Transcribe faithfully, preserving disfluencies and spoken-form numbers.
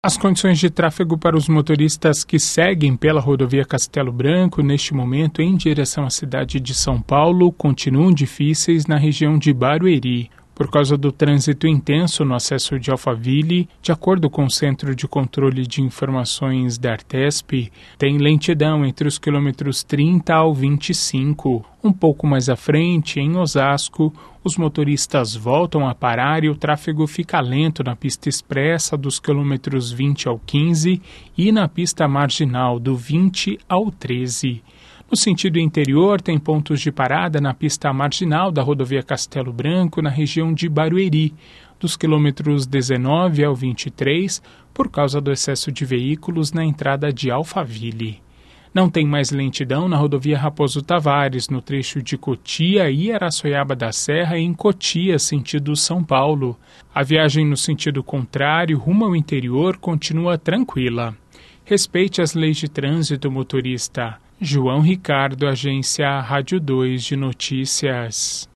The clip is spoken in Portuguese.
As condições de tráfego para os motoristas que seguem pela rodovia Castelo Branco, neste momento em direção à cidade de São Paulo, continuam difíceis na região de Barueri. Por causa do trânsito intenso no acesso de Alphaville, de acordo com o Centro de Controle de Informações da Artesp, tem lentidão entre os quilômetros trinta ao vinte e cinco. Um pouco mais à frente, em Osasco, os motoristas voltam a parar e o tráfego fica lento na pista expressa dos quilômetros vinte ao quinze e na pista marginal do vinte ao treze. No sentido interior, tem pontos de parada na pista marginal da rodovia Castelo Branco, na região de Barueri, dos quilômetros dezenove ao vinte e três, por causa do excesso de veículos na entrada de Alphaville. Não tem mais lentidão na rodovia Raposo Tavares, no trecho de Cotia e Araçoiaba da Serra, em Cotia, sentido São Paulo. A viagem no sentido contrário, rumo ao interior, continua tranquila. Respeite as leis de trânsito, motorista. João Ricardo, Agência Rádio dois de Notícias.